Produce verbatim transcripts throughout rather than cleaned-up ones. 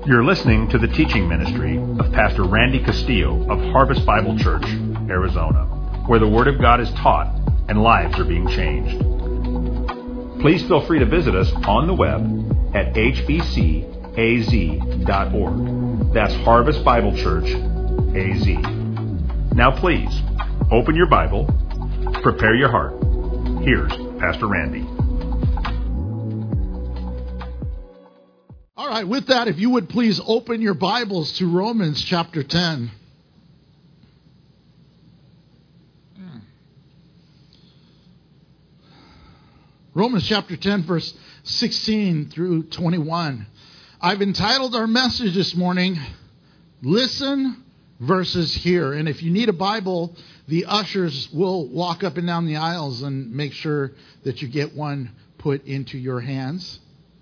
You're listening to the teaching ministry of Pastor Randy Castillo of Harvest Bible Church, Arizona, where the Word of God is taught and lives are being changed. Please feel free to visit us on the web at h b c a z dot org. That's Harvest Bible Church, A Z. Now please, open your Bible, prepare your heart. Here's Pastor Randy. All right, with that, if you would please open your Bibles to Romans chapter ten. Romans chapter ten, verse sixteen through twenty-one. I've entitled our message this morning, Listen versus Hear. And if you need a Bible, the ushers will walk up and down the aisles and make sure that you get one put into your hands.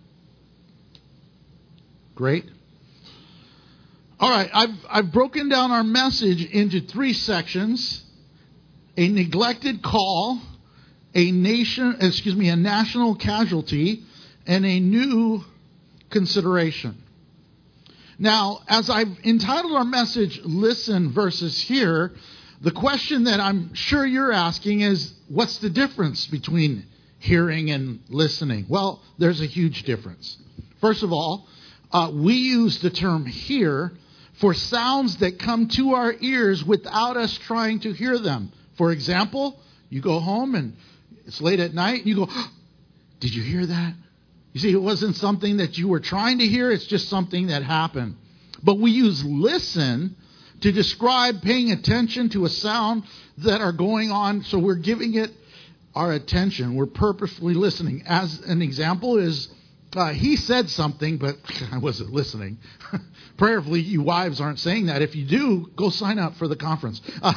Great. All right, I've I've broken down our message into three sections: a neglected call, a nation, excuse me, a national casualty, and a new consideration. Now, as I've entitled our message, Listen versus Hear, the question that I'm sure you're asking is, what's the difference between hearing and listening? Well, there's a huge difference. First of all, Uh, we use the term hear for sounds that come to our ears without us trying to hear them. For example, you go home and it's late at night and you go, oh, did you hear that? You see, it wasn't something that you were trying to hear. It's just something that happened. But we use listen to describe paying attention to a sound that are going on. So we're giving it our attention. We're purposefully listening. As an example is, Uh, he said something, but I wasn't listening. Prayerfully, you wives aren't saying that. If you do, go sign up for the conference. Uh,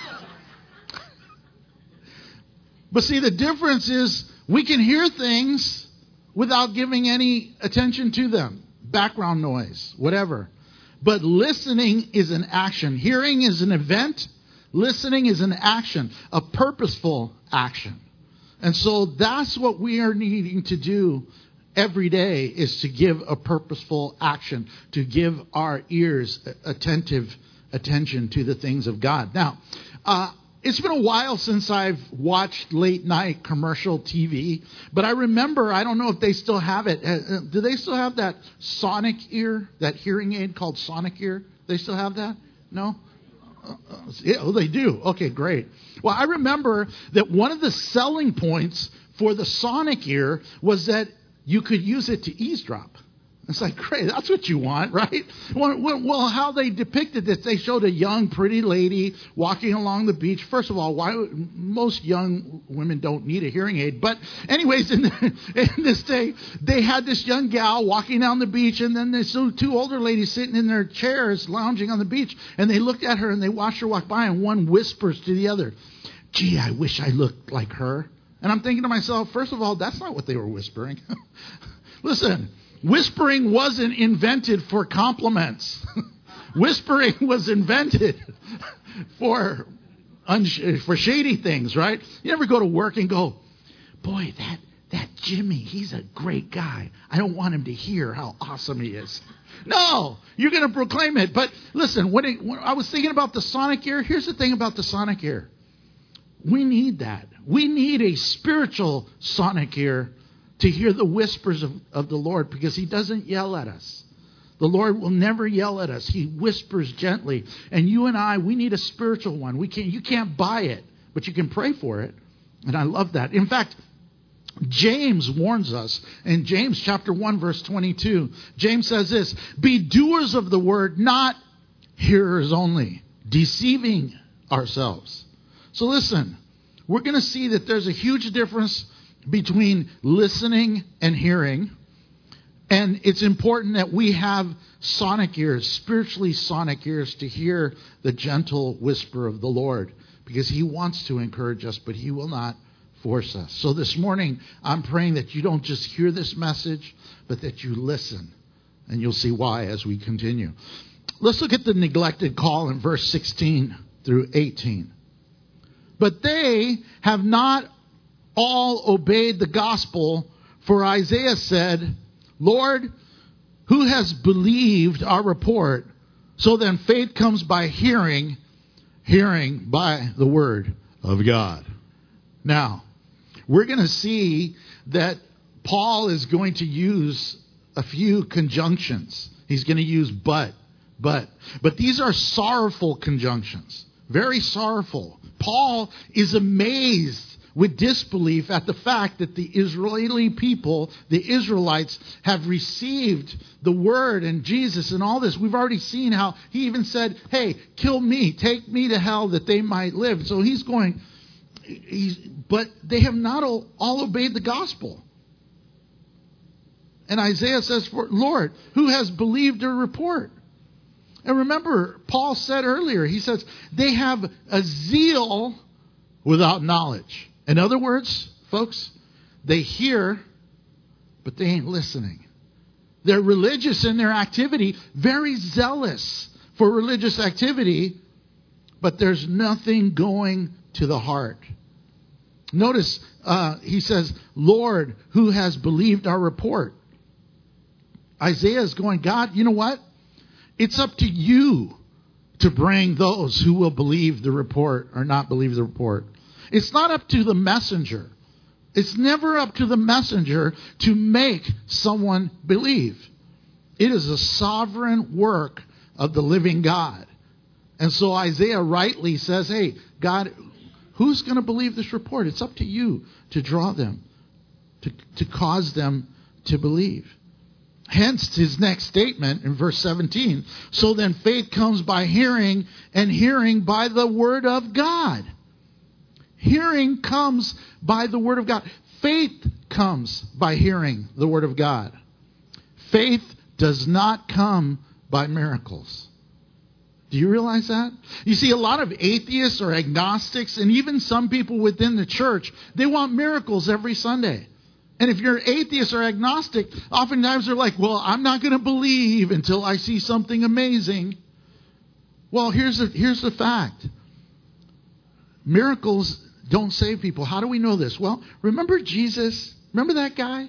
but see, the difference is we can hear things without giving any attention to them. Background noise, whatever. But listening is an action. Hearing is an event. Listening is an action, a purposeful action. And so that's what we are needing to do every day, is to give a purposeful action, to give our ears attentive attention to the things of God. Now, uh, it's been a while since I've watched late night commercial T V, but I remember, I don't know if they still have it. Uh, do they still have that sonic ear, that hearing aid called sonic ear? They still have that? No? Uh, yeah, oh, they do. Okay, great. Well, I remember that one of the selling points for the sonic ear was that you could use it to eavesdrop. It's like, great, that's what you want, right? Well, well, how they depicted this, they showed a young, pretty lady walking along the beach. First of all, why most young women don't need a hearing aid. But anyways, in, the, in this day, they had this young gal walking down the beach, and then there's two older ladies sitting in their chairs, lounging on the beach. And they looked at her, and they watched her walk by, and one whispers to the other, gee, I wish I looked like her. And I'm thinking to myself, first of all, that's not what they were whispering. Listen, whispering wasn't invented for compliments. Whispering was invented for unsh- for shady things, right? You ever go to work and go, boy, that, that Jimmy, he's a great guy. I don't want him to hear how awesome he is. No, you're going to proclaim it. But listen, when, it, when I was thinking about the sonic ear, here's the thing about the sonic ear. We need that. We need a spiritual sonic ear to hear the whispers of, of the Lord, because he doesn't yell at us. The Lord will never yell at us. He whispers gently. And you and I, we need a spiritual one. We can't, you can't buy it, but you can pray for it. And I love that. In fact, James warns us in James chapter one, verse twenty-two. James says this, be doers of the word, not hearers only, deceiving ourselves. So listen, we're going to see that there's a huge difference between listening and hearing. And it's important that we have sonic ears, spiritually sonic ears, to hear the gentle whisper of the Lord. Because he wants to encourage us, but he will not force us. So this morning, I'm praying that you don't just hear this message, but that you listen. And you'll see why as we continue. Let's look at the neglected call in verse sixteen through eighteen. But they have not all obeyed the gospel, for Isaiah said, Lord, who has believed our report? So then faith comes by hearing, hearing by the word of God. Now, we're going to see that Paul is going to use a few conjunctions. He's going to use but, but. But these are sorrowful conjunctions. Very sorrowful. Paul is amazed with disbelief at the fact that the Israeli people, the Israelites, have received the word and Jesus and all this. We've already seen how he even said, hey, kill me, take me to hell that they might live. So he's going, he's, but they have not all, all obeyed the gospel. And Isaiah says, Lord, who has believed our report? And remember, Paul said earlier, he says, they have a zeal without knowledge. In other words, folks, they hear, but they ain't listening. They're religious in their activity, very zealous for religious activity, but there's nothing going to the heart. Notice, uh, he says, Lord, who has believed our report? Isaiah is going, God, you know what? It's up to you to bring those who will believe the report or not believe the report. It's not up to the messenger. It's never up to the messenger to make someone believe. It is a sovereign work of the living God. And so Isaiah rightly says, hey, God, who's going to believe this report? It's up to you to draw them, to, to cause them to believe. Hence his next statement in verse seventeen. So then faith comes by hearing, and hearing by the word of God. Hearing comes by the word of God. Faith comes by hearing the word of God. Faith does not come by miracles. Do you realize that? You see, a lot of atheists or agnostics, and even some people within the church, they want miracles every Sunday. And if you're atheist or agnostic, oftentimes they're like, well, I'm not going to believe until I see something amazing. Well, here's the, here's the fact. Miracles don't save people. How do we know this? Well, remember Jesus? Remember that guy?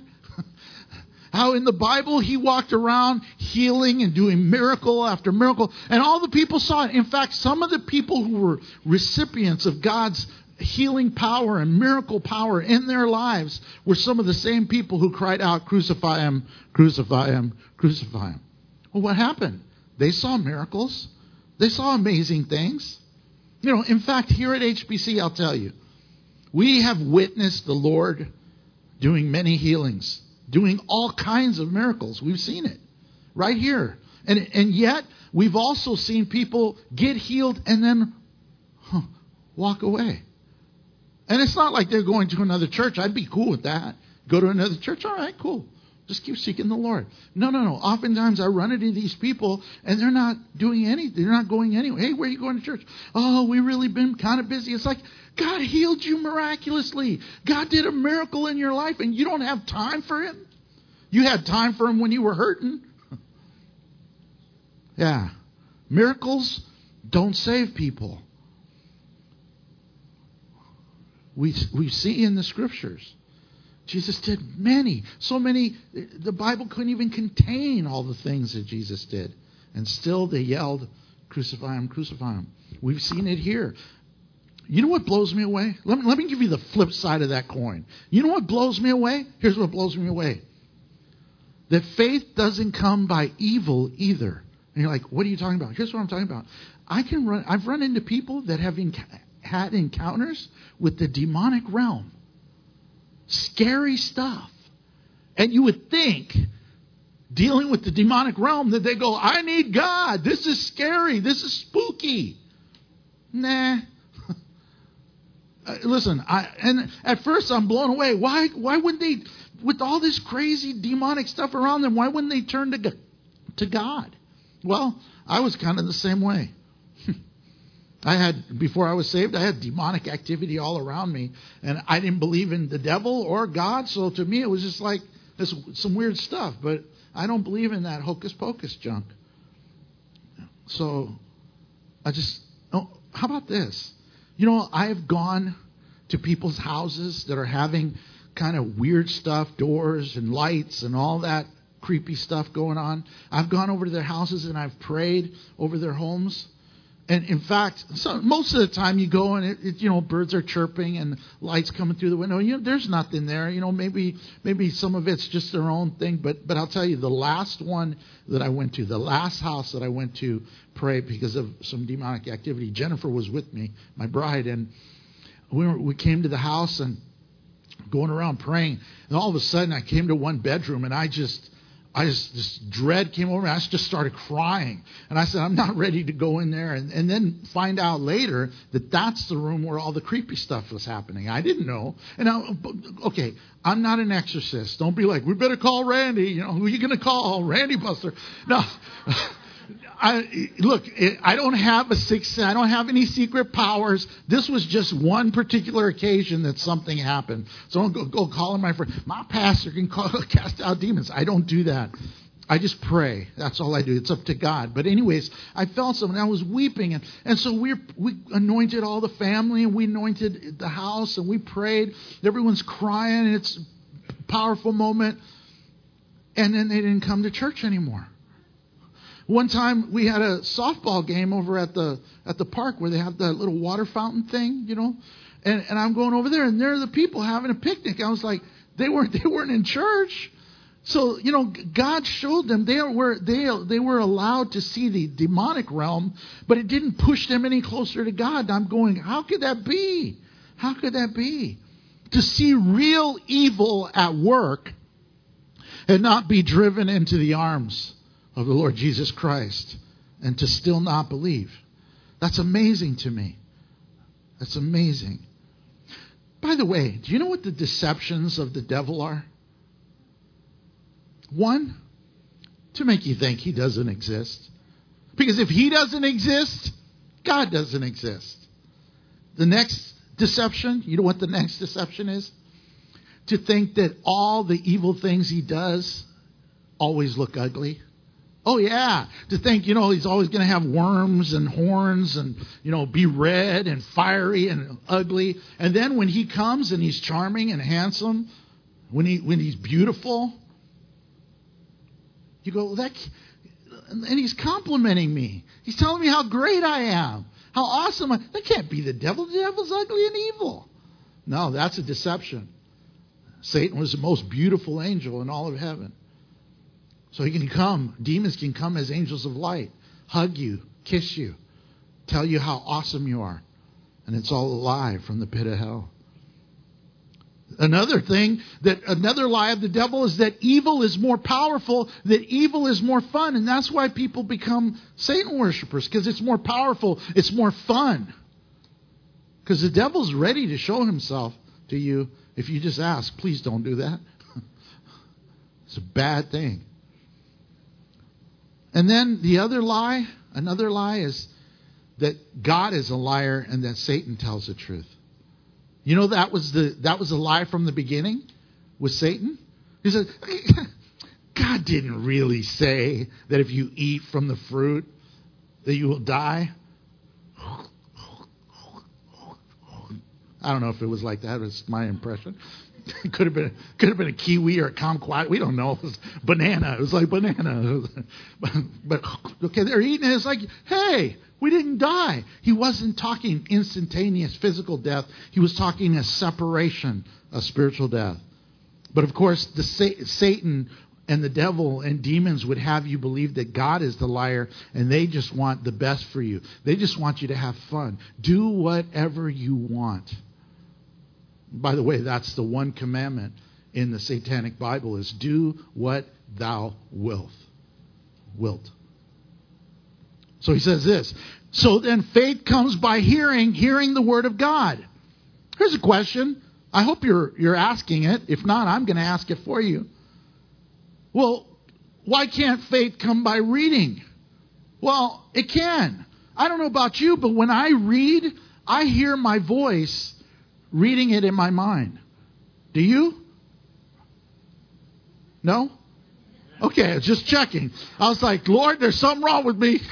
How in the Bible he walked around healing and doing miracle after miracle. And all the people saw it. In fact, some of the people who were recipients of God's healing power and miracle power in their lives were some of the same people who cried out, crucify him, crucify him, crucify him. Well, what happened? They saw miracles. They saw amazing things. You know, in fact, here at H B C, I'll tell you, we have witnessed the Lord doing many healings, doing all kinds of miracles. We've seen it right here. And, and yet, we've also seen people get healed and then huh, walk away. And it's not like they're going to another church. I'd be cool with that. Go to another church. All right, cool. Just keep seeking the Lord. No, no, no. Oftentimes I run into these people and they're not doing anything. They're not going anywhere. Hey, where are you going to church? Oh, we've really been kind of busy. It's like God healed you miraculously. God did a miracle in your life and you don't have time for him? You had time for him when you were hurting? Yeah. Miracles don't save people. We we see in the scriptures, Jesus did many, so many, the Bible couldn't even contain all the things that Jesus did. And still they yelled, crucify him, crucify him. We've seen it here. You know what blows me away? Let me, let me give you the flip side of that coin. You know what blows me away? Here's what blows me away. That faith doesn't come by evil either. And you're like, what are you talking about? Here's what I'm talking about. I can run, I've run into people that have enc- had encounters with the demonic realm. Scary stuff. And you would think, dealing with the demonic realm, that they go, I need God. This is scary. This is spooky. Nah. Listen, I, and at first I'm blown away. Why, why wouldn't they, with all this crazy demonic stuff around them, why wouldn't they turn to, to God? Well, I was kind of the same way. I had, before I was saved, I had demonic activity all around me. And I didn't believe in the devil or God. So to me, it was just like this, some weird stuff. But I don't believe in that hocus pocus junk. So I just, oh, how about this? You know, I've gone to people's houses that are having kind of weird stuff, doors and lights and all that creepy stuff going on. I've gone over to their houses and I've prayed over their homes. And in fact, so most of the time you go and it, it, you know, birds are chirping and lights coming through the window. You know, there's nothing there. You know, maybe maybe some of it's just their own thing. But but I'll tell you, the last one that I went to, the last house that I went to pray because of some demonic activity, Jennifer was with me, my bride, and we were, we came to the house and going around praying, and all of a sudden I came to one bedroom and I just. I just, this dread came over me. I just started crying. And I said, I'm not ready to go in there. And, and then find out later that that's the room where all the creepy stuff was happening. I didn't know. And I, okay, I'm not an exorcist. Don't be like, we better call Randy. You know, who are you going to call? Randy Buster. No. I, look, I don't have a sixth sense. I don't have any secret powers. This was just one particular occasion that something happened. So don't go, go calling my friend. My pastor can call, cast out demons. I don't do that. I just pray. That's all I do. It's up to God. But anyways, I felt something. I was weeping. And, and so we we anointed all the family, and we anointed the house, and we prayed. Everyone's crying, and it's a powerful moment. And then they didn't come to church anymore. One time we had a softball game over at the at the park where they have that little water fountain thing, you know. And and I'm going over there, and there are the people having a picnic. I was like, they weren't they weren't in church. So, you know, God showed them they were they they were allowed to see the demonic realm, but it didn't push them any closer to God. And I'm going, how could that be? How could that be? To see real evil at work and not be driven into the arms of the Lord Jesus Christ and to still not believe. That's amazing to me. That's amazing. By the way, do you know what the deceptions of the devil are? One, to make you think he doesn't exist. Because if he doesn't exist, God doesn't exist. The next deception, you know what the next deception is? To think that all the evil things he does always look ugly. Oh, yeah. To think, you know, he's always going to have worms and horns and, you know, be red and fiery and ugly. And then when he comes and he's charming and handsome, when he when he's beautiful, you go, well, that, and he's complimenting me. He's telling me how great I am, how awesome I am. That can't be the devil. The devil's ugly and evil. No, that's a deception. Satan was the most beautiful angel in all of heaven. So he can come, demons can come as angels of light, hug you, kiss you, tell you how awesome you are. And it's all a lie from the pit of hell. Another thing, that another lie of the devil is that evil is more powerful, that evil is more fun. And that's why people become Satan worshipers, because it's more powerful, it's more fun. Because the devil's ready to show himself to you if you just ask, please don't do that. It's a bad thing. And then the other lie, another lie is that God is a liar and that Satan tells the truth. You know, that was the that was a lie from the beginning with Satan. He said, God didn't really say that if you eat from the fruit that you will die. I don't know if it was like that. It was my impression. It could have been could have been a kiwi or a kumquat. We don't know. It was banana. It was like banana. But, but okay, they're eating it. It's like, hey, we didn't die. He wasn't talking instantaneous physical death. He was talking a separation of spiritual death. But of course, the Satan and the devil and demons would have you believe that God is the liar and they just want the best for you. They just want you to have fun. Do whatever you want. By the way, that's the one commandment in the Satanic Bible is do what thou wilt. Wilt. So he says this. So then faith comes by hearing, hearing the word of God. Here's a question. I hope you're you're asking it. If not, I'm going to ask it for you. Well, why can't faith come by reading? Well, it can. I don't know about you, but when I read, I hear my voice reading it in my mind. Do you? No? Okay, just checking. I was like, Lord, there's something wrong with me.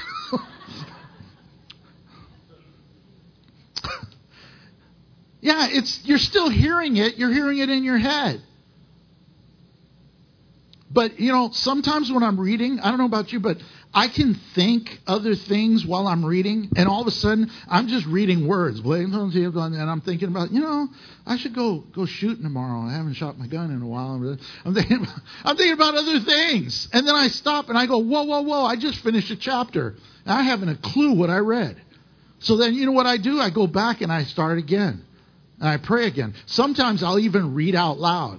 Yeah, it's you're still hearing it. You're hearing it in your head. But, you know, sometimes when I'm reading, I don't know about you, but I can think other things while I'm reading, and all of a sudden, I'm just reading words. And I'm thinking about, you know, I should go go shooting tomorrow. I haven't shot my gun in a while. I'm thinking about, I'm thinking about other things. And then I stop and I go, whoa, whoa, whoa, I just finished a chapter. And I haven't a clue what I read. So then, you know what I do? I go back and I start again. And I pray again. Sometimes I'll even read out loud.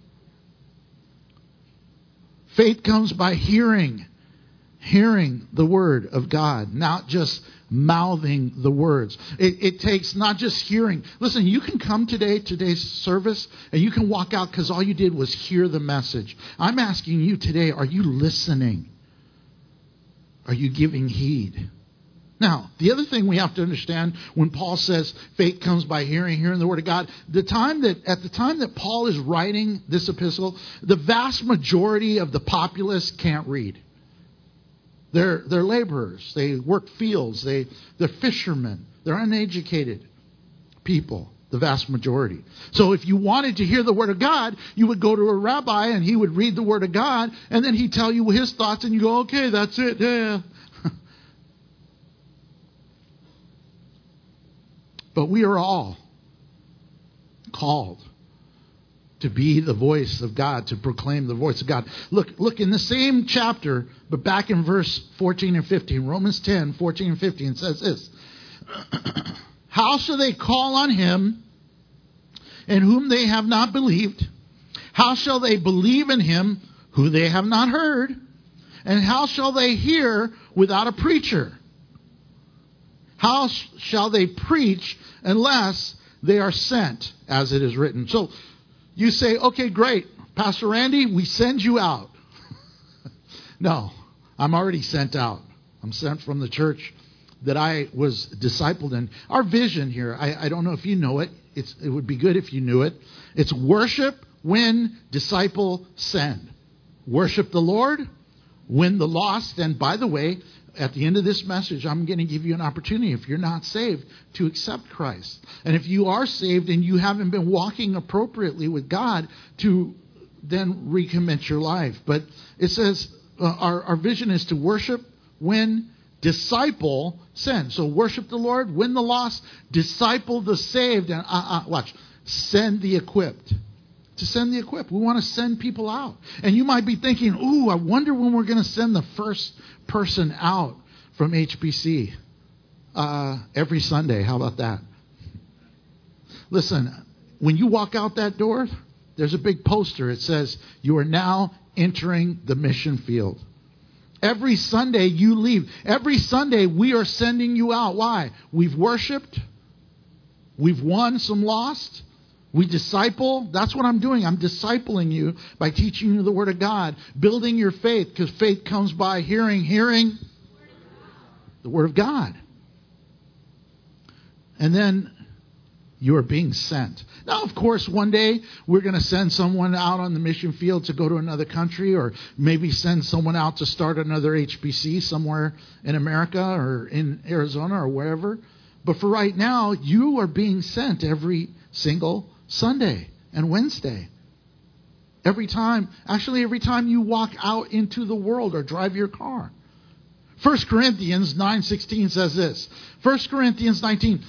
Faith comes by hearing, hearing the word of God, not just mouthing the words. It, it takes not just hearing. Listen, you can come today, today's service, and you can walk out because all you did was hear the message. I'm asking you today, are you listening? Are you giving heed? Now, the other thing we have to understand when Paul says faith comes by hearing, hearing the word of God, the time that at the time that Paul is writing this epistle, the vast majority of the populace can't read. They're they're laborers. They work fields. They they're fishermen. They're uneducated people, the vast majority. So if you wanted to hear the word of God, you would go to a rabbi and he would read the word of God, and then he'd tell you his thoughts, and you go, okay, that's it. Yeah. But we are all called to be the voice of God, to proclaim the voice of God. Look, look in the same chapter, but back in verse fourteen and fifteen, Romans ten, fourteen and fifteen, it says this. How shall they call on him in whom they have not believed? How shall they believe in him who they have not heard? And how shall they hear without a preacher? How shall they preach unless they are sent, as it is written? So you say, okay, great. Pastor Randy, we send you out. No, I'm already sent out. I'm sent from the church that I was discipled in. Our vision here, I, I don't know if you know it. It's, it would be good if you knew it. It's worship, win, disciple, send. Worship the Lord, win the lost. And by the way, at the end of this message, I'm going to give you an opportunity, if you're not saved, to accept Christ. And if you are saved and you haven't been walking appropriately with God, to then recommit your life. But it says uh, our, our vision is to worship, win, disciple, send. So worship the Lord, win the lost, disciple the saved, and uh, uh, watch, send the equipped. To send the equipped. We want to send people out. And you might be thinking, ooh, I wonder when we're going to send the first person out from H B C. Uh, every Sunday. How about that? Listen, when you walk out that door, there's a big poster. It says, you are now entering the mission field. Every Sunday you leave. Every Sunday we are sending you out. Why? We've worshiped. We've won some lost. We disciple. That's what I'm doing. I'm discipling you by teaching you the Word of God, building your faith, because faith comes by hearing, hearing the Word of God. And then you are being sent. Now, of course, one day we're going to send someone out on the mission field to go to another country, or maybe send someone out to start another H B C somewhere in America or in Arizona or wherever. But for right now, you are being sent every single Sunday and Wednesday. Every time, actually every time you walk out into the world or drive your car. First Corinthians nine sixteen says this. First Corinthians nineteen.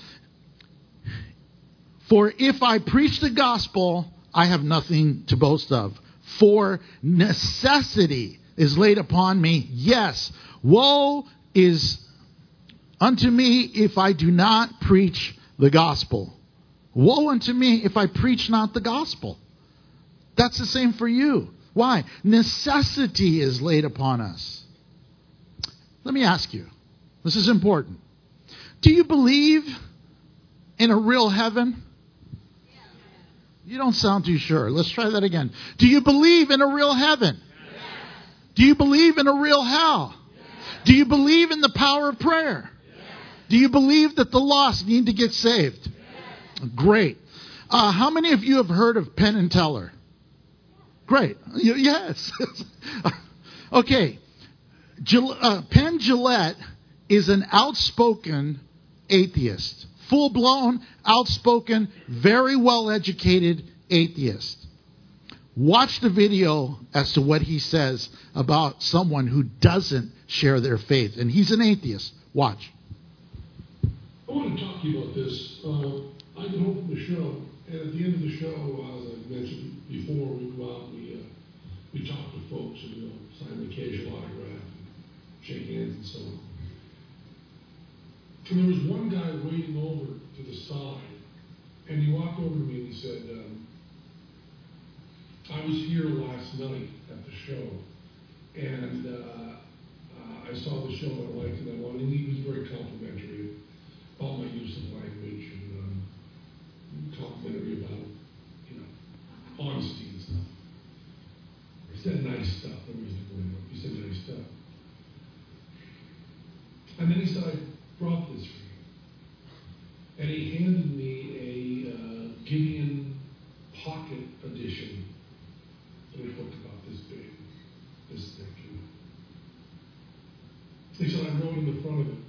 For if I preach the gospel, I have nothing to boast of. For necessity is laid upon me. Yes, woe is unto me if I do not preach the gospel. Woe unto me if I preach not the gospel. That's the same for you. Why? Necessity is laid upon us. Let me ask you. This is important. Do you believe in a real heaven? You don't sound too sure. Let's try that again. Do you believe in a real heaven? Yes. Do you believe in a real hell? Yes. Do you believe in the power of prayer? Yes. Do you believe that the lost need to get saved? Yes. Great. Uh, how many of you have heard of Penn and Teller? Great. Yes. Okay. Gil- uh, Penn Jillette is an outspoken atheist. Full-blown, outspoken, very well-educated atheist. Watch the video as to what he says about someone who doesn't share their faith. And he's an atheist. Watch. I want to talk to you about this. Uh, I get home from the show, and at the end of the show, as I mentioned before, we go out and we, uh, we talk to folks and, you know, sign the occasional autograph and shake hands and so on. And there was one guy waiting over to the side, and he walked over to me and he said, um, I was here last night at the show, and uh, uh, I saw the show and I liked it. I wanted, and he was very complimentary about my use of language and um, complimentary about, you know, honesty and stuff. He said nice stuff. There was no going on. He said nice stuff. And then he said, I brought this for you. And he handed me a uh, Gideon Pocket Edition. And it looked about this big, this thick. And he said, I wrote in the front of it,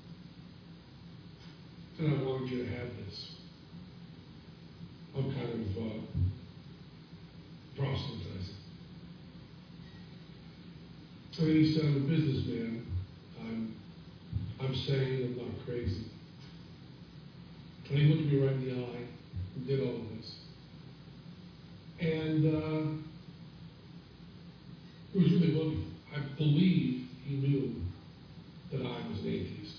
and I wanted you to have this. I'm kind of uh, proselytizing. And then he said, I'm a businessman. I'm, I'm sane. I'm not crazy. And he looked me right in the eye and did all of this. And uh, it was really lovely. I believe he knew that I was an atheist.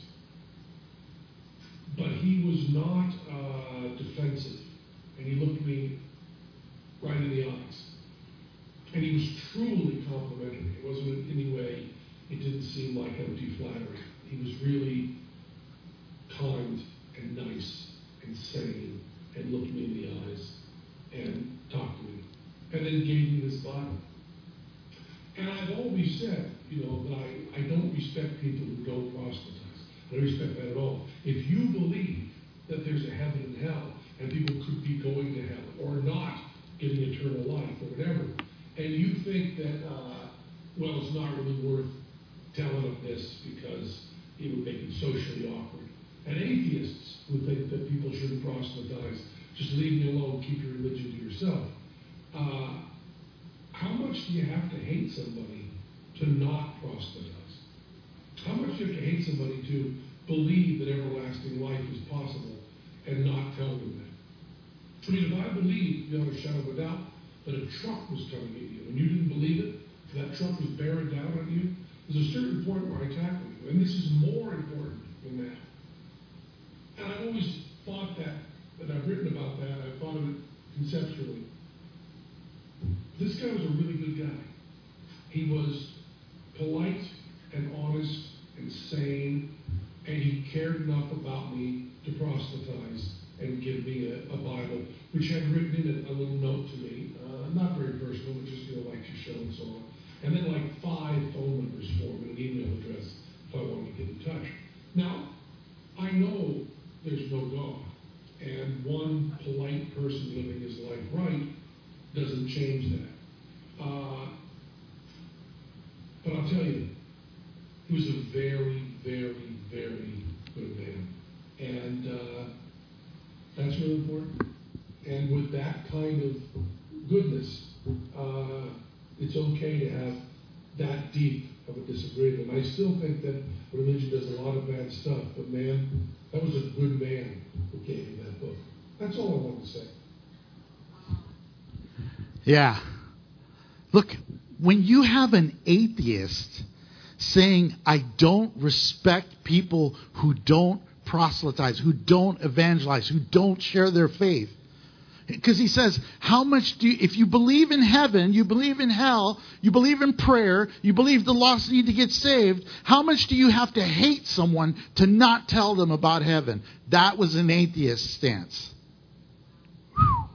But he was not uh, defensive. And he looked me right in the eyes. And he was truly complimentary. It wasn't in any way, it didn't seem like empty flattery. He was really kind and nice and sane and looked me in the eyes and talked to me. And then gave me this Bible. And I've always said, you know, that I, I don't respect people who don't proselytize. I don't respect that at all. If you believe that there's a heaven and hell, and people could be going to hell, or not getting eternal life, or whatever, and you think that, uh, well, it's not really worth telling them this because it would make it socially awkward. And atheists who think that people shouldn't proselytize, just leave me alone, keep your religion to yourself. Uh, how much do you have to hate somebody to not proselytize? How much do you have to hate somebody to believe that everlasting life is possible and not tell them that? I mean, if I believed, beyond a shadow of a doubt, that a truck was coming at you and you didn't believe it, if that truck was bearing down on you, there's a certain point where I tackle you. And this is more important than that. And I've always thought that, that I've written about that, I've thought of it conceptually. This guy was a really good guy. He was polite and honest and sane, and he cared enough about me to proselytize and give me a, a Bible, which had written in it a little note to me, uh, not very personal, but just, you know, like to show and so on. And then like five phone numbers for him and an email address if I wanted to get in touch. Now, I know there's no God, and one polite person living his life right doesn't change that. Uh, but I'll tell you, he was a very, very, very good man. And uh, that's really important. And with that kind of goodness, uh, it's okay to have that deep of a disagreement. I still think that religion does a lot of bad stuff, but man, that was a good man who gave me that book. That's all I wanted to say. Yeah. Look, when you have an atheist saying, I don't respect people who don't proselytize, who don't evangelize, who don't share their faith. Because he says, how much do you, if you believe in heaven, you believe in hell, you believe in prayer, you believe the lost need to get saved, how much do you have to hate someone to not tell them about heaven? That was an atheist stance. Whew.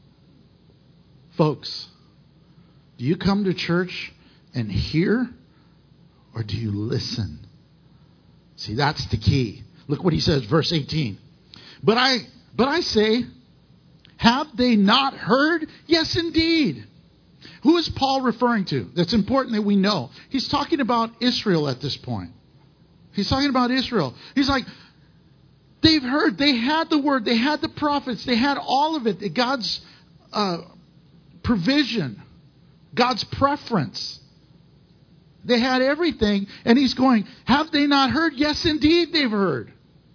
Folks, do you come to church and hear, or do you listen? See, that's the key. Look what he says, verse eighteen. But I, but I say, have they not heard? Yes, indeed. Who is Paul referring to? That's important that we know. He's talking about Israel at this point. He's talking about Israel. He's like, they've heard, they had the word, they had the prophets, they had all of it, God's uh, provision. God's preference. They had everything, and he's going, have they not heard? Yes, indeed, they've heard.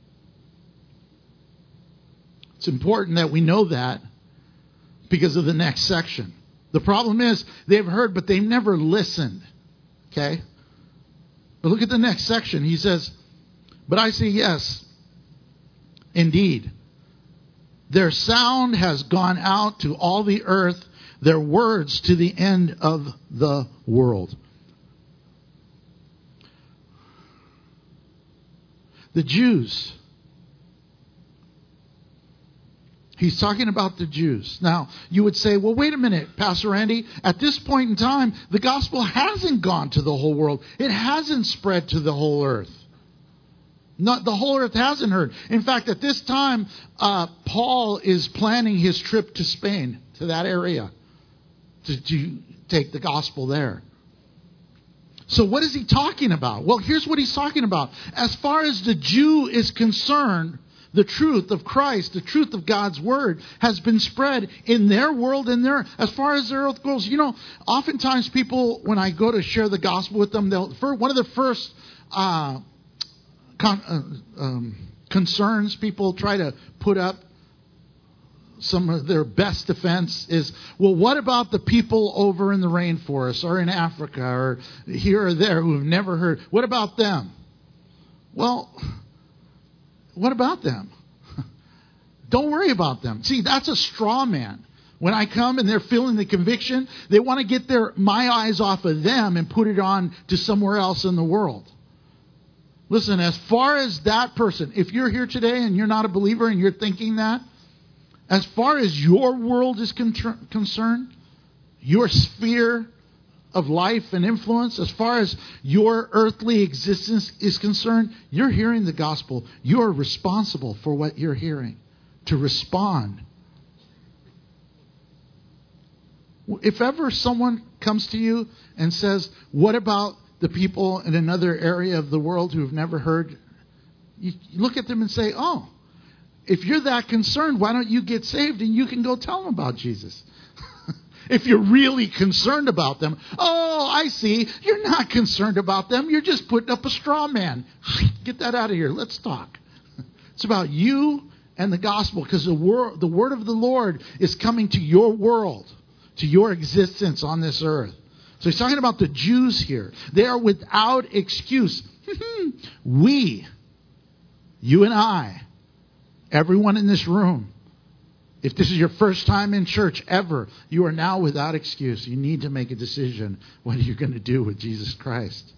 It's important that we know that because of the next section. The problem is, they've heard, but they've never listened. Okay? But look at the next section. He says, but I say yes, indeed. Their sound has gone out to all the earth, their words to the end of the world. The Jews. He's talking about the Jews. Now, you would say, well, wait a minute, Pastor Randy. At this point in time, the gospel hasn't gone to the whole world. It hasn't spread to the whole earth. Not, the whole earth hasn't heard. In fact, at this time, uh, Paul is planning his trip to Spain, to that area, to, to take the gospel there. So what is he talking about? Well, here's what he's talking about. As far as the Jew is concerned, the truth of Christ, the truth of God's word has been spread in their world and their, as far as their earth goes. You know, oftentimes people, when I go to share the gospel with them, they'll, for one of the first uh, con, uh, um, concerns people try to put up, some of their best defense is, well, what about the people over in the rainforest or in Africa or here or there who have never heard? What about them? Well, what about them? Don't worry about them. See, that's a straw man. When I come and they're feeling the conviction, they want to get their my eyes off of them and put it on to somewhere else in the world. Listen, as far as that person, if you're here today and you're not a believer and you're thinking that, as far as your world is con- concerned, your sphere of life and influence, as far as your earthly existence is concerned, you're hearing the gospel. You're responsible for what you're hearing, to respond. If ever someone comes to you and says, what about the people in another area of the world who have never heard? You look at them and say, oh, if you're that concerned, why don't you get saved and you can go tell them about Jesus? If you're really concerned about them. Oh, I see. You're not concerned about them. You're just putting up a straw man. Get that out of here. Let's talk. It's about you and the gospel, because the word, the word of the Lord is coming to your world, to your existence on this earth. So he's talking about the Jews here. They are without excuse. We, you and I, everyone in this room, if this is your first time in church ever, you are now without excuse. You need to make a decision what you're going to do with Jesus Christ.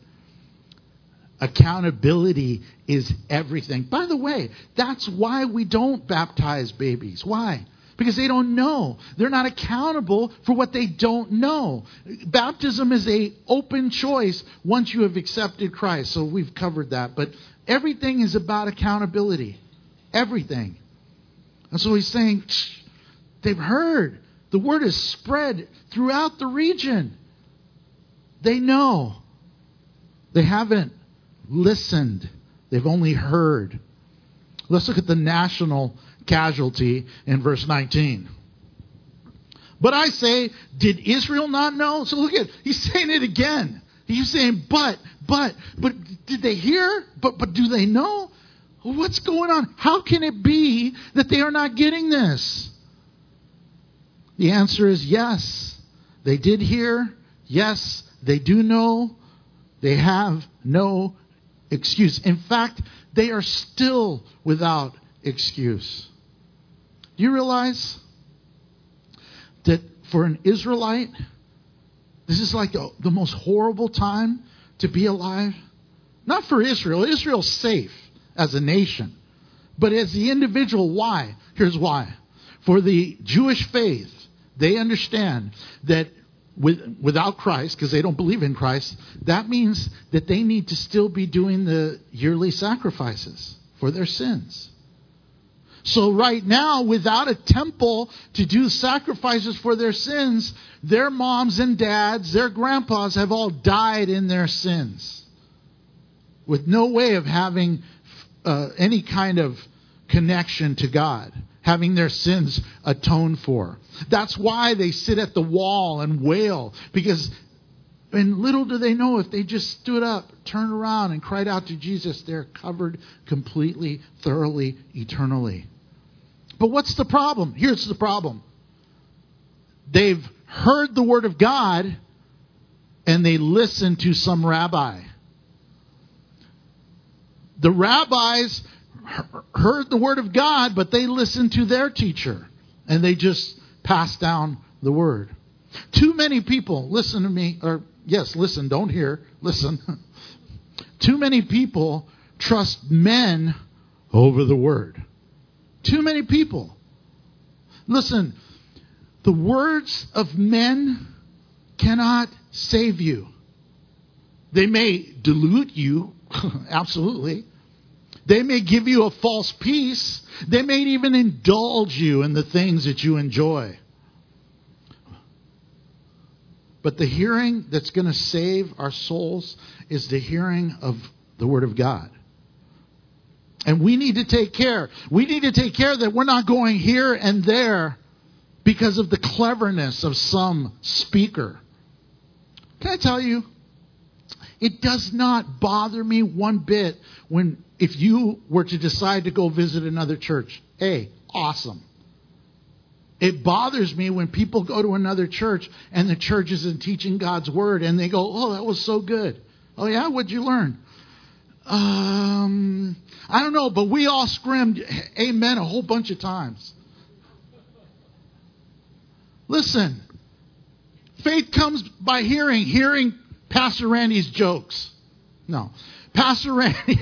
Accountability is everything. By the way, that's why we don't baptize babies. Why? Because they don't know. They're not accountable for what they don't know. Baptism is an open choice once you have accepted Christ. So we've covered that. But everything is about accountability. Everything. And so he's saying, they've heard. The word is spread throughout the region. They know. They haven't listened. They've only heard. Let's look at the national casualty in verse nineteen. But I say, did Israel not know? So look at, he's saying it again. He's saying, but, but, but did they hear? But, but do they know? What's going on? How can it be that they are not getting this? The answer is yes. They did hear. Yes, they do know. They have no excuse. In fact, they are still without excuse. Do you realize that for an Israelite, this is like a, the most horrible time to be alive? Not for Israel. Israel's safe as a nation. But as the individual, why? Here's why. For the Jewish faith, they understand that with, without Christ, because they don't believe in Christ, that means that they need to still be doing the yearly sacrifices for their sins. So right now, without a temple to do sacrifices for their sins, their moms and dads, their grandpas have all died in their sins, with no way of having uh, any kind of connection to God having their sins atoned for. That's why they sit at the wall and wail, because and little do they know, if they just stood up, turned around, and cried out to Jesus, they're covered completely, thoroughly, eternally. But what's the problem? Here's the problem. They've heard the word of God, and they listen to some rabbi. The rabbis heard the word of God, but they listened to their teacher, and they just passed down the word. Too many people, listen to me, or yes, listen, don't hear, listen. Too many people trust men over the word. Too many people. Listen, the words of men cannot save you. They may dilute you, absolutely. They may give you a false peace. They may even indulge you in the things that you enjoy. But the hearing that's going to save our souls is the hearing of the Word of God. And we need to take care. We need to take care that we're not going here and there because of the cleverness of some speaker. Can I tell you? It does not bother me one bit when if you were to decide to go visit another church. Hey, awesome. It bothers me when people go to another church and the church isn't teaching God's word and they go, oh, that was so good. Oh, yeah? What'd you learn? Um, I don't know, but we all screamed amen a whole bunch of times. Listen, faith comes by hearing, hearing Pastor Randy's jokes. No. Pastor Randy,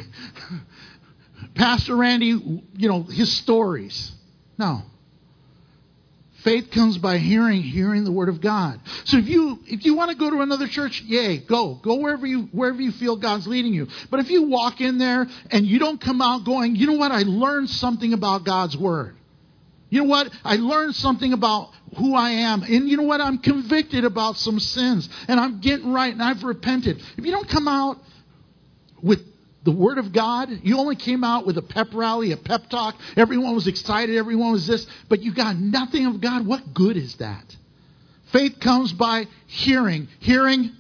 Pastor Randy, you know, his stories. No. Faith comes by hearing, hearing the word of God. So if you if you want to go to another church, yay, go. Go wherever you wherever you feel God's leading you. But if you walk in there and you don't come out going, you know what, I learned something about God's word. You know what? I learned something about who I am. And you know what? I'm convicted about some sins. And I'm getting right and I've repented. If you don't come out with the Word of God, you only came out with a pep rally, a pep talk. Everyone was excited. Everyone was this. But you got nothing of God. What good is that? Faith comes by hearing. Hearing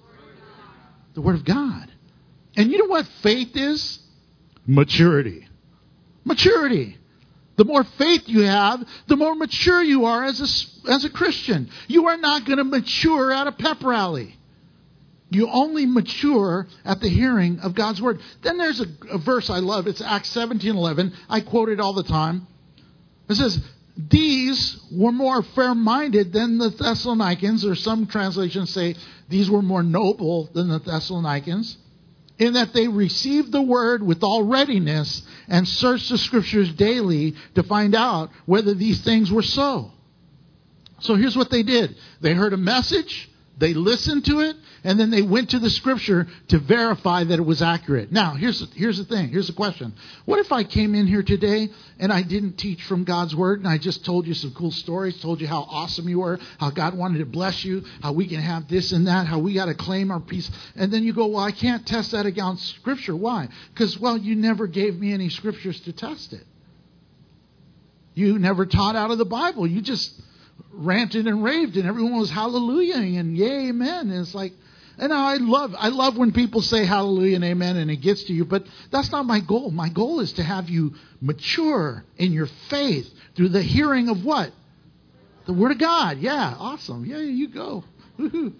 the Word of God. And you know what faith is? Maturity. Maturity. The more faith you have, the more mature you are as a, as a Christian. You are not going to mature at a pep rally. You only mature at the hearing of God's word. Then there's a, a verse I love. It's Acts seventeen eleven. I quote it all the time. It says, these were more fair-minded than the Thessalonians, or some translations say these were more noble than the Thessalonians, in that they received the word with all readiness and searched the scriptures daily to find out whether these things were so. So here's what they did. They heard a message, they listened to it, and then they went to the scripture to verify that it was accurate. Now, here's, here's the thing. Here's the question. What if I came in here today and I didn't teach from God's word and I just told you some cool stories, told you how awesome you were, how God wanted to bless you, how we can have this and that, how we got to claim our peace. And then you go, well, I can't test that against scripture. Why? Because, well, you never gave me any scriptures to test it. You never taught out of the Bible. You just ranted and raved and everyone was hallelujahing and yay, amen. And it's like, and I love I love when people say hallelujah and amen and it gets to you, but that's not my goal. My goal is to have you mature in your faith through the hearing of what? The Word of God. Yeah, awesome. Yeah, you go. Woo-hoo.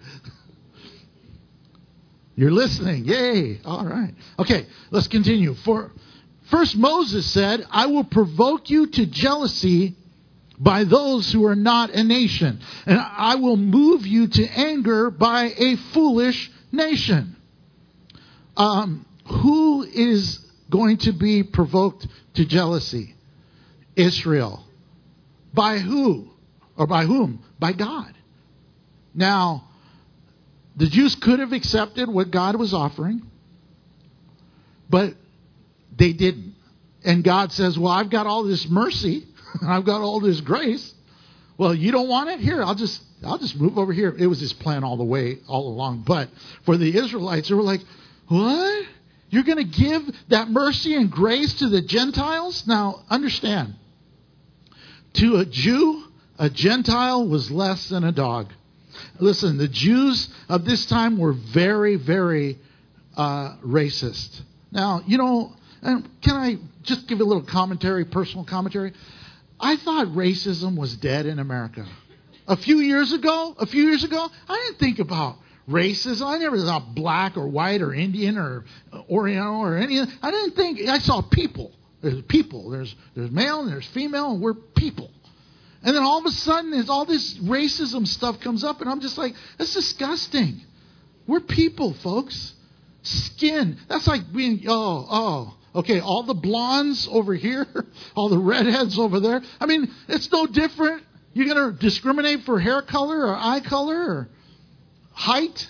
You're listening. Yay. All right. Okay, let's continue. For first Moses said, I will provoke you to jealousy by those who are not a nation, and I will move you to anger by a foolish nation. Um, who is going to be provoked to jealousy? Israel. By who? Or by whom? By God. Now, the Jews could have accepted what God was offering, but they didn't. And God says, well, I've got all this mercy. I've got all this grace. Well, you don't want it? Here, I'll just I'll just move over here. It was his plan all the way, all along. But for the Israelites, they were like, what? You're going to give that mercy and grace to the Gentiles? Now, understand, To a Jew, a Gentile was less than a dog. Listen, the Jews of this time were very, very uh, racist. Now, you know, and can I just give a little commentary, personal commentary? I thought racism was dead in America. A few years ago, a few years ago, I didn't think about racism. I never thought black or white or Indian or Oriental or any. I didn't think. I saw people. There's people. There's there's male and there's female, and we're people. And then all of a sudden, as all this racism stuff comes up, and I'm just like, that's disgusting. We're people, folks. Skin. That's like being, oh, oh, okay, all the blondes over here, all the redheads over there. I mean, it's no different. You're going to discriminate for hair color or eye color or height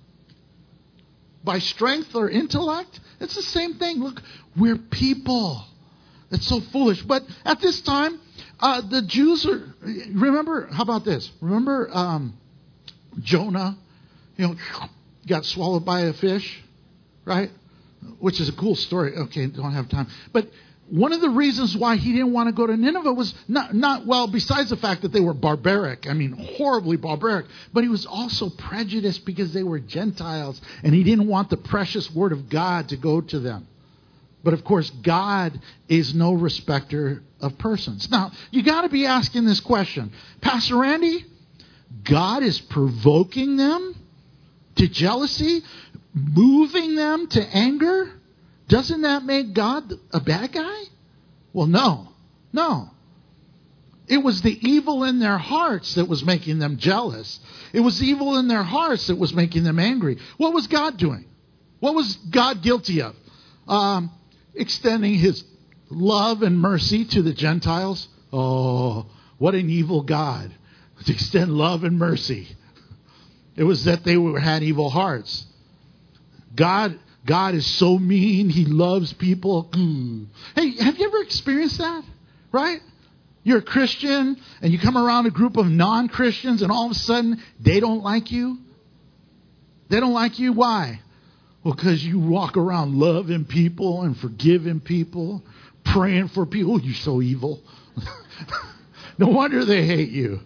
by strength or intellect? It's the same thing. Look, we're people. It's so foolish. But at this time, uh, the Jews are, remember, how about this? Remember um, Jonah, you know, got swallowed by a fish, right? Which is a cool story. Okay, don't have time. But one of the reasons why he didn't want to go to Nineveh was not, not, well, besides the fact that they were barbaric. I mean, horribly barbaric. But he was also prejudiced because they were Gentiles. And he didn't want the precious word of God to go to them. But of course, God is no respecter of persons. Now, you got to be asking this question. Pastor Randy, God is provoking them to jealousy, moving them to anger? Doesn't that make God a bad guy? Well, no. No. It was the evil in their hearts that was making them jealous. It was evil in their hearts that was making them angry. What was God doing? What was God guilty of? Um, extending his love and mercy to the Gentiles. Oh, what an evil God. To extend love and mercy. It was that they were, had evil hearts. God God is so mean. He loves people. Mm. Hey, have you ever experienced that? Right? You're a Christian and you come around a group of non-Christians and all of a sudden they don't like you. They don't like you. Why? Well, because you walk around loving people and forgiving people, praying for people. Oh, you're so evil. No wonder they hate you.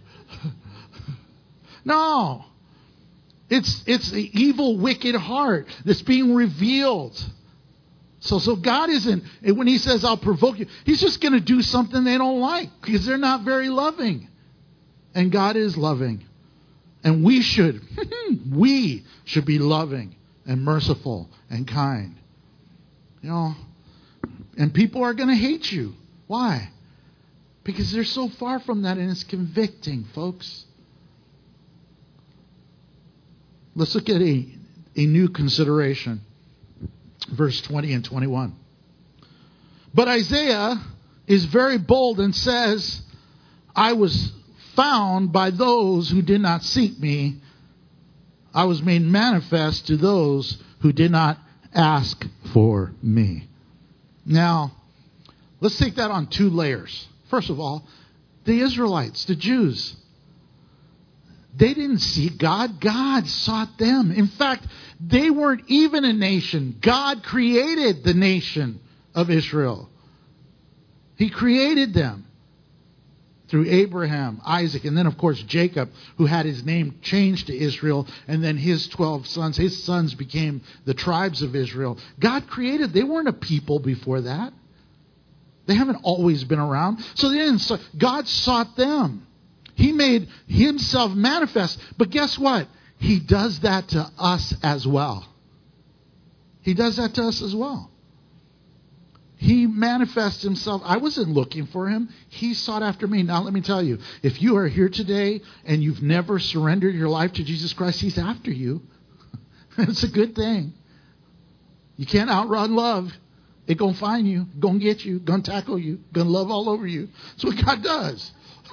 No. It's it's the evil, wicked heart that's being revealed. So so God isn't, when he says, I'll provoke you, he's just going to do something they don't like because they're not very loving. And God is loving. And we should, we should be loving and merciful and kind. You know, and people are going to hate you. Why? Because they're so far from that, and it's convicting, folks. Let's look at a, a new consideration. Verse twenty and twenty-one. But Isaiah is very bold and says, I was found by those who did not seek me. I was made manifest to those who did not ask for me. Now, let's take that on two layers. First of all, the Israelites, the Jews. They didn't seek God. God sought them. In fact, they weren't even a nation. God created the nation of Israel. He created them through Abraham, Isaac, and then, of course, Jacob, who had his name changed to Israel, and then his twelve sons. His sons became the tribes of Israel. God created. They weren't a people before that. They haven't always been around. So they didn't. God sought them. He made himself manifest. But guess what? He does that to us as well. He does that to us as well. He manifests himself. I wasn't looking for him. He sought after me. Now, let me tell you, if you are here today and you've never surrendered your life to Jesus Christ, he's after you. It's a good thing. You can't outrun love. It's going to find you, going to get you, going to tackle you, going to love all over you. That's what God does.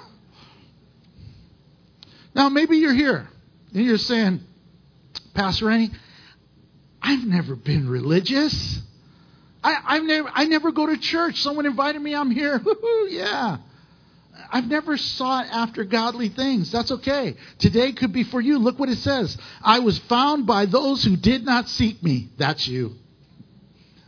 Now, maybe you're here and you're saying, Pastor Randy, I've never been religious. I, I've never, I never go to church. Someone invited me. I'm here. Woo-hoo, yeah. I've never sought after godly things. That's okay. Today could be for you. Look what it says. I was found by those who did not seek me. That's you.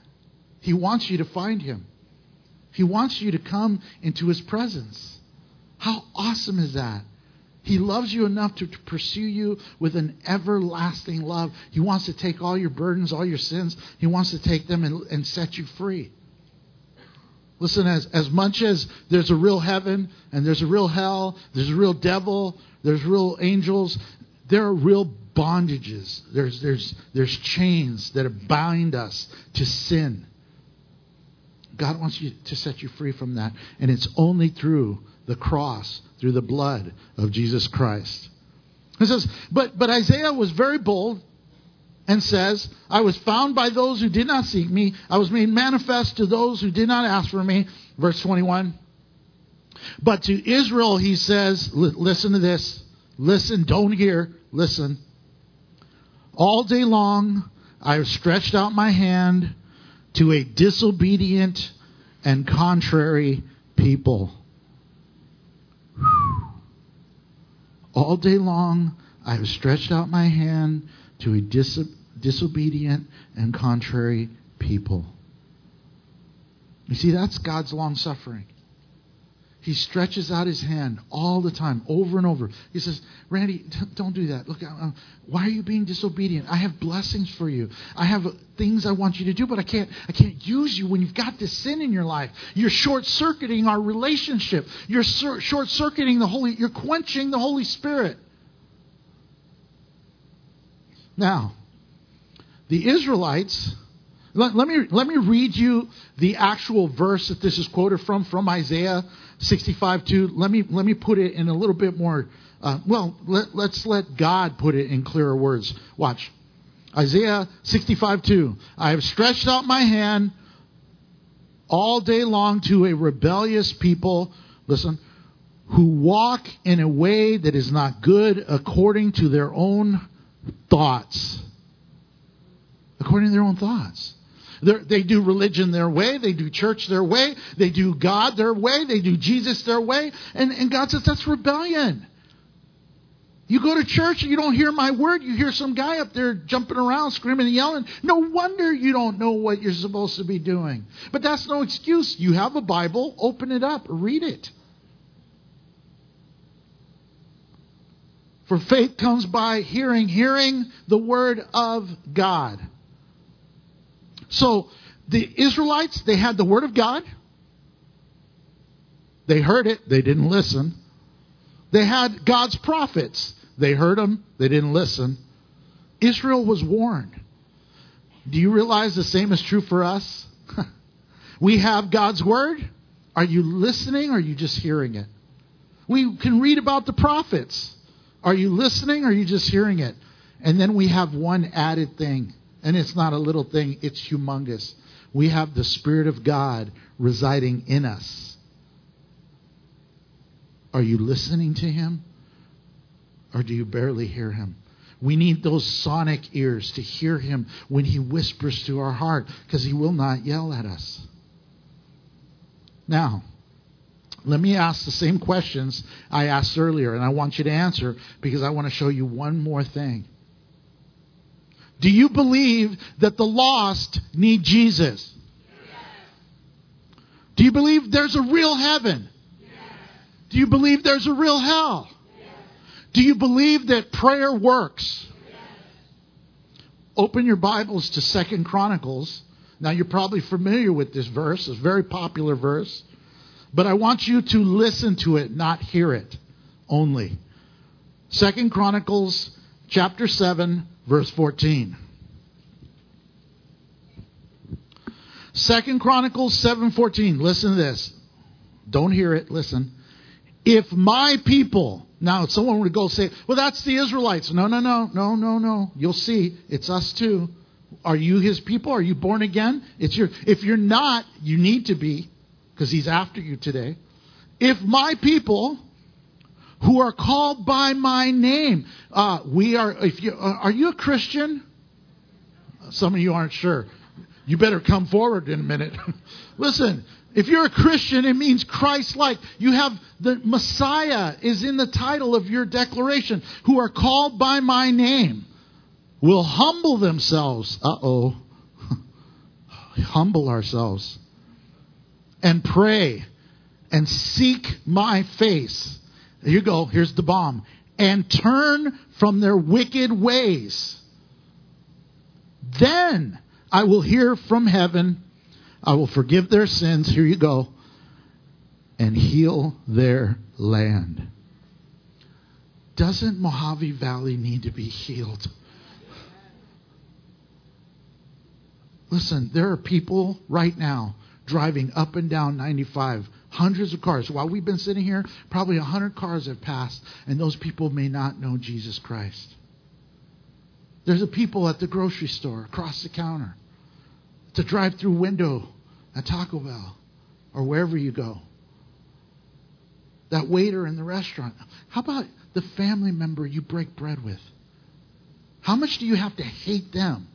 He wants you to find him. He wants you to come into his presence. How awesome is that? He loves you enough to, to pursue you with an everlasting love. He wants to take all your burdens, all your sins. He wants to take them and, and set you free. Listen, as, as much as there's a real heaven and there's a real hell, there's a real devil, there's real angels, there are real bondages. There's, there's, there's chains that bind us to sin. God wants you to set you free from that. And it's only through the cross, through the blood of Jesus Christ. It says, but, but Isaiah was very bold and says, I was found by those who did not seek me. I was made manifest to those who did not ask for me. Verse twenty-one. But to Israel, he says, listen to this. Listen, don't hear. Listen. All day long, I have stretched out my hand to a disobedient and contrary people. All day long, I have stretched out my hand to a dis- disobedient and contrary people. You see, that's God's long suffering. He stretches out his hand all the time, over and over. He says, Randy, don't do that. Look, uh, why are you being disobedient? I have blessings for you. I have things I want you to do, but I can't, I can't use you when you've got this sin in your life. You're short-circuiting our relationship. You're sur- short-circuiting the Holy, you're quenching the Holy Spirit. Now, the Israelites, let, let me let me read you the actual verse that this is quoted from, from Isaiah sixty-five two. Let me let me put it in a little bit more, uh, well, let, let's let God put it in clearer words. Watch. Isaiah sixty-five two. I have stretched out my hand all day long to a rebellious people, listen, who walk in a way that is not good according to their own thoughts. According to their own thoughts. They're, they do religion their way. They do church their way. They do God their way. They do Jesus their way. And, and God says that's rebellion. You go to church and you don't hear my word. You hear some guy up there jumping around, screaming and yelling. No wonder you don't know what you're supposed to be doing. But that's no excuse. You have a Bible. Open it up. Read it. For faith comes by hearing, hearing the word of God. So the Israelites, they had the word of God. They heard it. They didn't listen. They had God's prophets. They heard them. They didn't listen. Israel was warned. Do you realize the same is true for us? We have God's word. Are you listening or are you just hearing it? We can read about the prophets. Are you listening or are you just hearing it? And then we have one added thing. And it's not a little thing. It's humongous. We have the Spirit of God residing in us. Are you listening to Him? Or do you barely hear Him? We need those sonic ears to hear Him when He whispers to our heart, because He will not yell at us. Now, let me ask the same questions I asked earlier, and I want you to answer because I want to show you one more thing. Do you believe that the lost need Jesus? Yes. Do you believe there's a real heaven? Yes. Do you believe there's a real hell? Yes. Do you believe that prayer works? Yes. Open your Bibles to Second Chronicles. Now you're probably familiar with this verse. It's a very popular verse. But I want you to listen to it, not hear it only. Second Chronicles chapter seven, verse fourteen. Second Chronicles seven fourteen. Listen to this. Don't hear it. Listen. If my people, now if someone were to go say, well, that's the Israelites. No, no, no, no, no, no. You'll see. It's us too. Are you His people? Are you born again? It's your. If you're not, you need to be, because He's after you today. If my people who are called by my name, uh, we are. If you uh, are you a Christian? Some of you aren't sure. You better come forward in a minute. Listen, if you're a Christian, it means Christ-like. You have the Messiah is in the title of your declaration. Who are called by my name will humble themselves. Uh-oh. Humble ourselves. And pray and seek my face. There you go. Here's the bomb. And turn from their wicked ways. Then I will hear from heaven. I will forgive their sins. Here you go. And heal their land. Doesn't Mojave Valley need to be healed? Listen, there are people right now driving up and down ninety-five, hundreds of cars. While we've been sitting here, probably one hundred cars have passed, and those people may not know Jesus Christ. There's a people at the grocery store across the counter, at the drive-through window at Taco Bell or wherever you go. That waiter in the restaurant. How about the family member you break bread with? How much do you have to hate them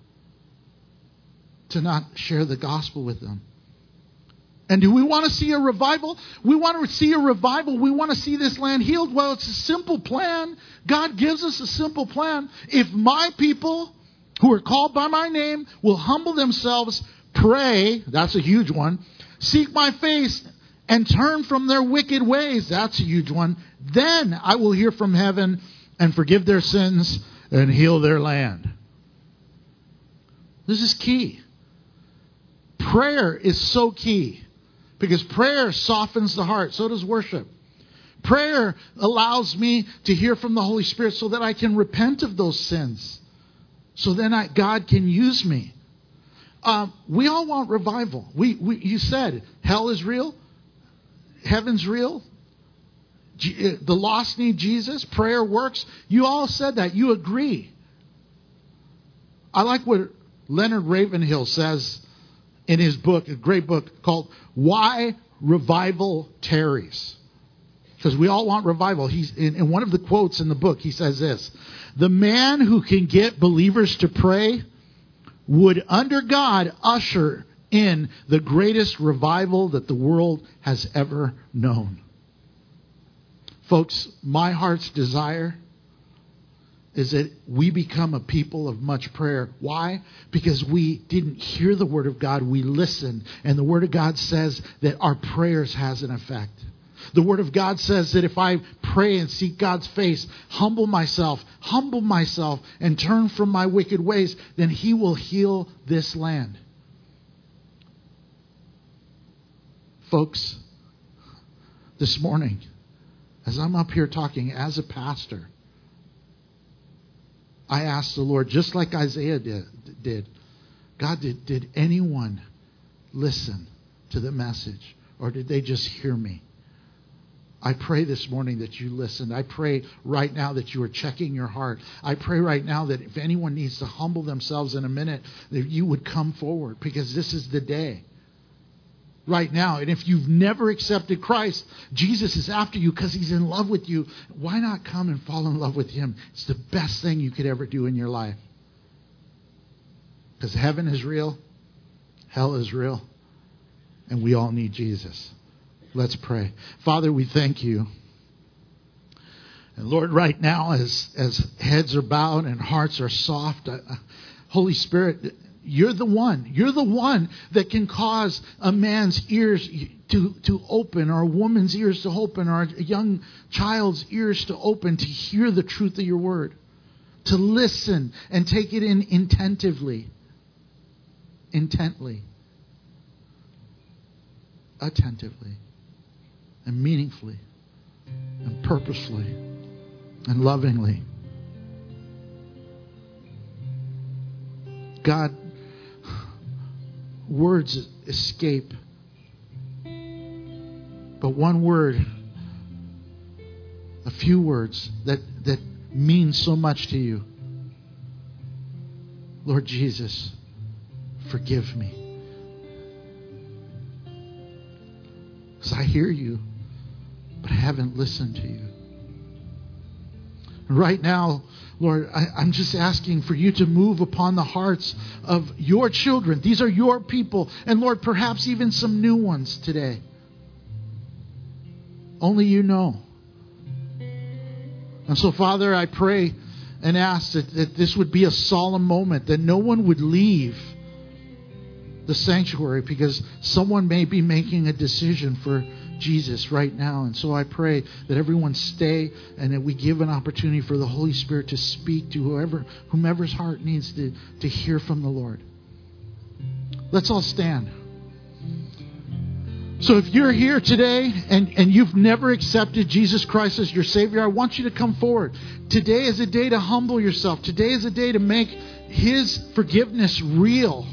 to not share the gospel with them? And do we want to see a revival? We want to see a revival. We want to see this land healed. Well, it's a simple plan. God gives us a simple plan. If my people who are called by my name will humble themselves, pray, that's a huge one, seek my face, and turn from their wicked ways, that's a huge one, then I will hear from heaven and forgive their sins and heal their land. This is key. Prayer is so key. Because prayer softens the heart. So does worship. Prayer allows me to hear from the Holy Spirit so that I can repent of those sins. So then I, God can use me. Um, we all want revival. We, we, you said hell is real. Heaven's real. G- the lost need Jesus. Prayer works. You all said that. You agree. I like what Leonard Ravenhill says in his book, a great book called Why Revival Tarries. Because we all want revival. He's in, in one of the quotes in the book, he says this: the man who can get believers to pray would, under God, usher in the greatest revival that the world has ever known. Folks, my heart's desire is that we become a people of much prayer. Why? Because we didn't hear the Word of God, we listened. And the Word of God says that our prayers has an effect. The Word of God says that if I pray and seek God's face, humble myself, humble myself, and turn from my wicked ways, then He will heal this land. Folks, this morning, as I'm up here talking as a pastor, I asked the Lord, just like Isaiah did, did God, did, did anyone listen to the message? Or did they just hear me? I pray this morning that you listened. I pray right now that you are checking your heart. I pray right now that if anyone needs to humble themselves in a minute, that you would come forward, because this is the day. Right now. And if you've never accepted Christ, Jesus is after you because He's in love with you. Why not come and fall in love with Him? It's the best thing you could ever do in your life. Because heaven is real, hell is real, and we all need Jesus. Let's pray. Father, we thank you. And Lord, right now, as, as heads are bowed and hearts are soft, uh, Holy Spirit, You're the one. You're the one that can cause a man's ears to, to open, or a woman's ears to open, or a young child's ears to open to hear the truth of your word. To listen and take it in intentively. Intently. Attentively. And meaningfully. And purposefully. And lovingly. God, words escape. But one word, a few words that, that mean so much to you. Lord Jesus, forgive me. Because I hear you, but I haven't listened to you. Right now, Lord, I, I'm just asking for you to move upon the hearts of your children. These are your people. And Lord, perhaps even some new ones today. Only you know. And so, Father, I pray and ask that, that this would be a solemn moment, that no one would leave the sanctuary because someone may be making a decision for Jesus right now. And so I pray that everyone stay and that we give an opportunity for the Holy Spirit to speak to whoever, whomever's heart needs to, to hear from the Lord. Let's all stand. So if you're here today and, and you've never accepted Jesus Christ as your Savior, I want you to come forward. Today is a day to humble yourself. Today is a day to make His forgiveness real.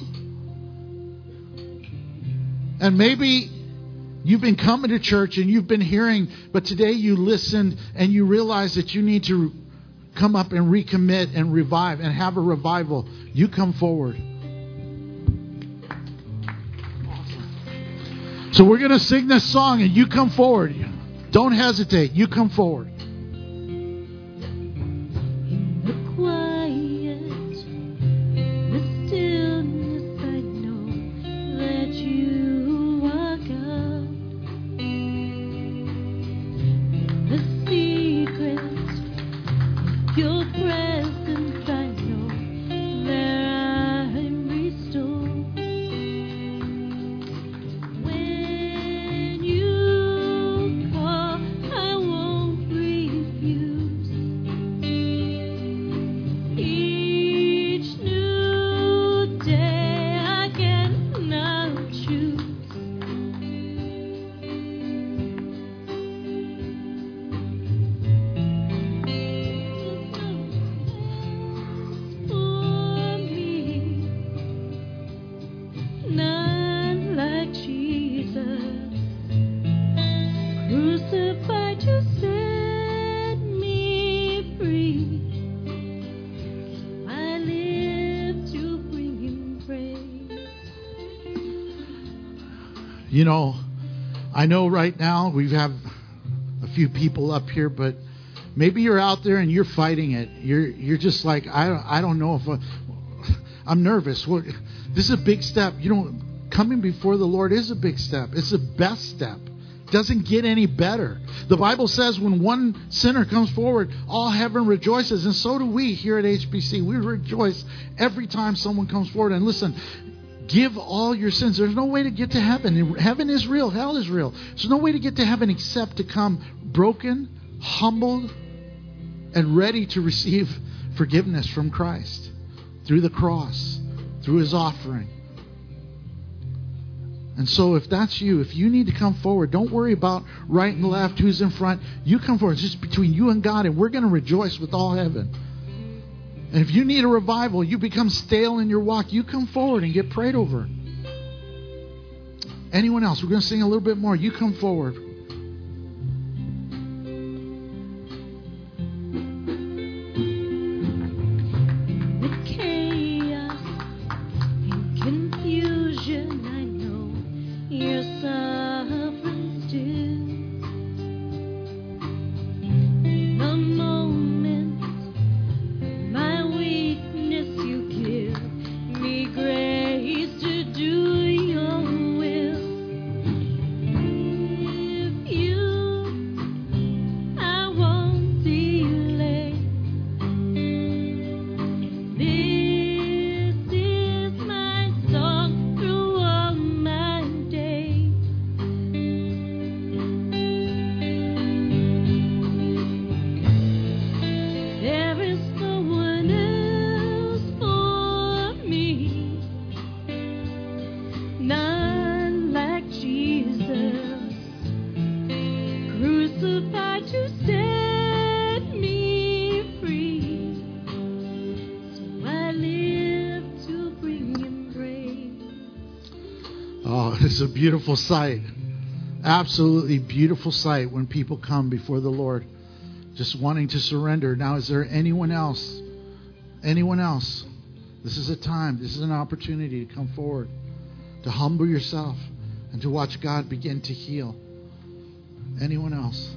And maybe you've been coming to church and you've been hearing, but today you listened and you realize that you need to come up and recommit and revive and have a revival. You come forward. So we're going to sing this song and you come forward. Don't hesitate. You come forward. In the quiet, the stillness, I know that you are God. In the secret, your presence, I know that I'm restored. When you call, I won't refuse. Each new day I can now choose. For me, none like Jesus, crucified to set me free. I live to bring Him praise. You know, I know right now we have a few people up here, but maybe you're out there and you're fighting it. You're you're just like, I don't, I don't know if I, I'm nervous. Well, this is a big step. You know, coming before the Lord is a big step. It's the best step. Doesn't get any better. The Bible says when one sinner comes forward, all heaven rejoices. And so do we here at H B C. We rejoice every time someone comes forward. And listen, give all your sins. There's no way to get to heaven. Heaven is real. Hell is real. There's no way to get to heaven except to come broken, humbled, and ready to receive forgiveness from Christ through the cross, through His offering. And so if that's you, if you need to come forward, don't worry about right and left, who's in front. You come forward. It's just between you and God, and we're going to rejoice with all heaven. And if you need a revival, you become stale in your walk, you come forward and get prayed over. Anyone else? We're going to sing a little bit more. You come forward. The chaos and confusion, I know you're suffering still. The moment, my weakness, you give me grace to do your will. If you, I won't delay. This is my song through all my days. There is no one else for me, none like Jesus, crucified to set me free. So I live to bring Him praise. Oh, it's a beautiful sight. Absolutely beautiful sight when people come before the Lord, just wanting to surrender. Now, is there anyone else? Anyone else? This is a time. This is an opportunity to come forward, to humble yourself, and to watch God begin to heal. Anyone else?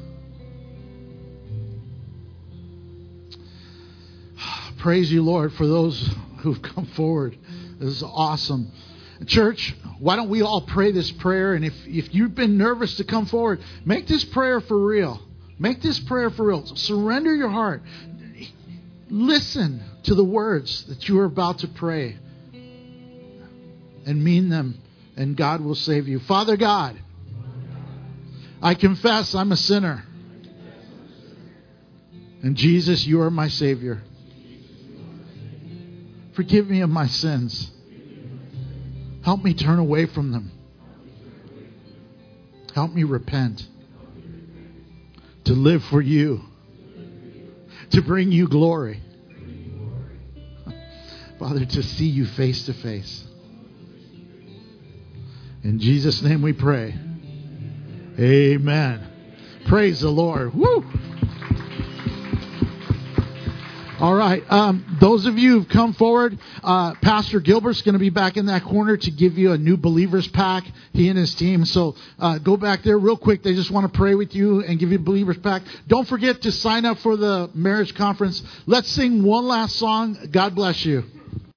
Praise you, Lord, for those who've come forward. This is awesome. Church, why don't we all pray this prayer? And if, if you've been nervous to come forward, make this prayer for real. Make this prayer for real. Surrender your heart. Listen to the words that you are about to pray and mean them, and God will save you. Father God, I confess I'm a sinner. And Jesus, you are my Savior. Forgive me of my sins. Help me turn away from them. Help me repent. To live for you. To bring you glory. Father, to see you face to face. In Jesus' name we pray. Amen. Praise the Lord. Woo! All right. Um, those of you who've come forward, uh, Pastor Gilbert's going to be back in that corner to give you a new believers pack, he and his team. So uh, go back there real quick. They just want to pray with you and give you a believers pack. Don't forget to sign up for the marriage conference. Let's sing one last song. God bless you.